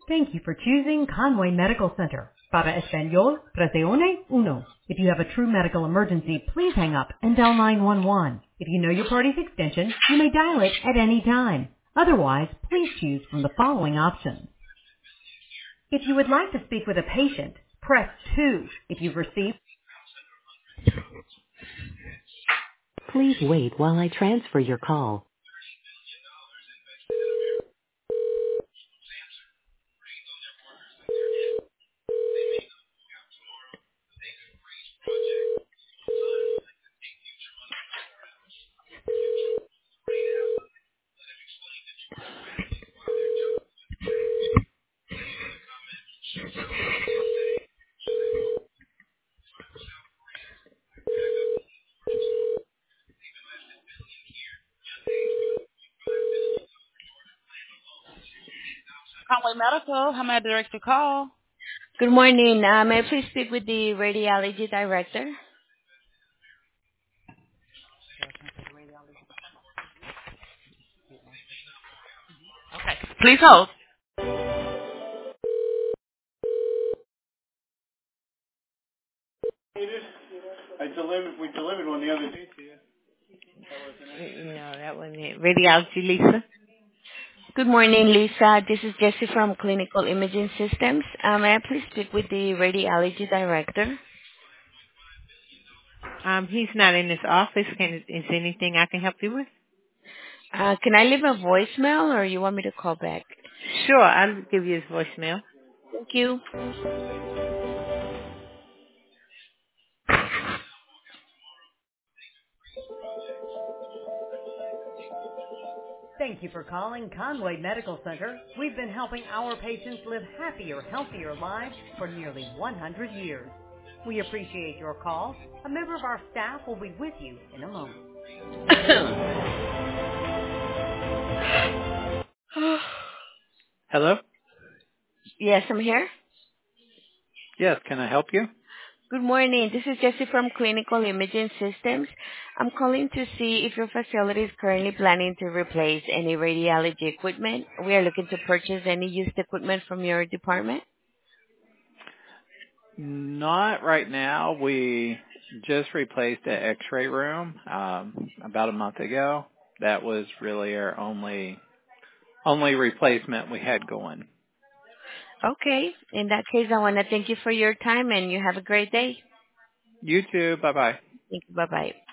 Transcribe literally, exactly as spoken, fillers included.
Thank you for choosing Conway Medical Center. Para Español, presione uno. If you have a true medical emergency, please hang up and dial nine one one. If you know your party's extension, you may dial it at any time. Otherwise, please choose from the following options. If you would like to speak with a patient, press two. If you've received... Please wait while I transfer your call. Conway Medical, how may I direct your call? Good morning. Uh, may I please speak with the radiology director? Please hold. I delivered. We delivered one the other day to you. No, that wasn't it. Radiology, Lisa. Good morning, Lisa. This is Jessie from Clinical Imaging Systems. Uh, may I please speak with the radiology director? Um, he's not in his office. Can is there anything I can help you with? Uh, can I leave a voicemail or you want me to call back? Sure, I'll give you his voicemail. Thank you. Thank you for calling Conway Medical Center. We've been helping our patients live happier, healthier lives for nearly one hundred years. We appreciate your call. A member of our staff will be with you in a moment. Hello? Yes, I'm here. Yes, can I help you? Good morning. This is Jessie from Clinical Imaging Systems. I'm calling to see if your facility is currently planning to replace any radiology equipment. We are looking to purchase any used equipment from your department. Not right now. We just replaced the x-ray room um, about a month ago. That was really our only only replacement we had going. Okay. In that case, I want to thank you for your time, and you have a great day. You too. Bye-bye. Thank you. Bye-bye.